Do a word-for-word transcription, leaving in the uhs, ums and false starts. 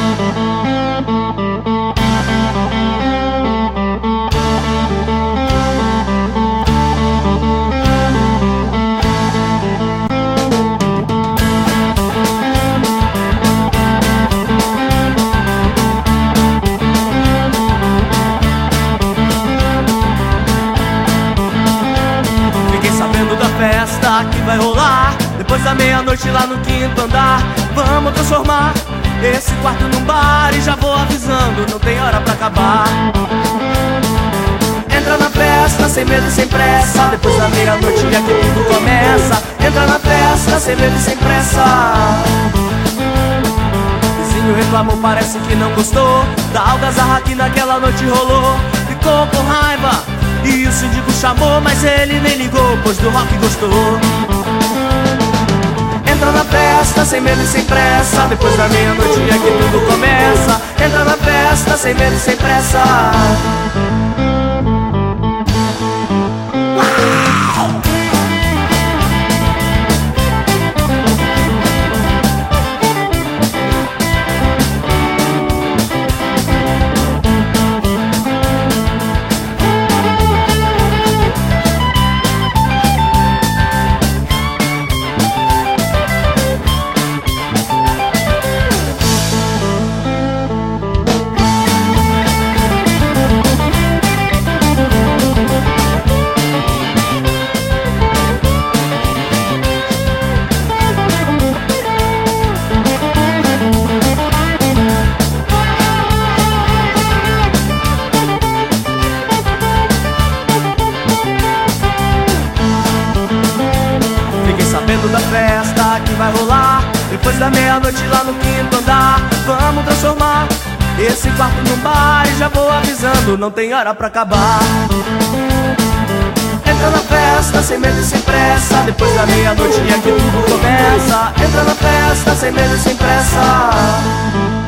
Festa que vai rolar depois da meia-noite lá no quinto andar. Vamos transformar esse quarto num bar e já vou avisando, não tem hora pra acabar. Entra na festa sem medo e sem pressa, depois da meia-noite é que tudo começa. Entra na festa sem medo e sem pressa. Vizinho reclamou, parece que não gostou da algazarra que naquela noite rolou. Ficou com raiva e o síndico chamou, mas ele nem ligou, pois do rock gostou. Entra na festa sem medo e sem pressa, depois da meia-noite é que tudo começa. Entra na festa sem medo e sem pressa. Sabendo da festa que vai rolar depois da meia-noite lá no quinto andar. Vamos transformar esse quarto num bar e já vou avisando, não tem hora pra acabar. Entra na festa sem medo e sem pressa, depois da meia-noite é que tudo começa. Entra na festa sem medo e sem pressa.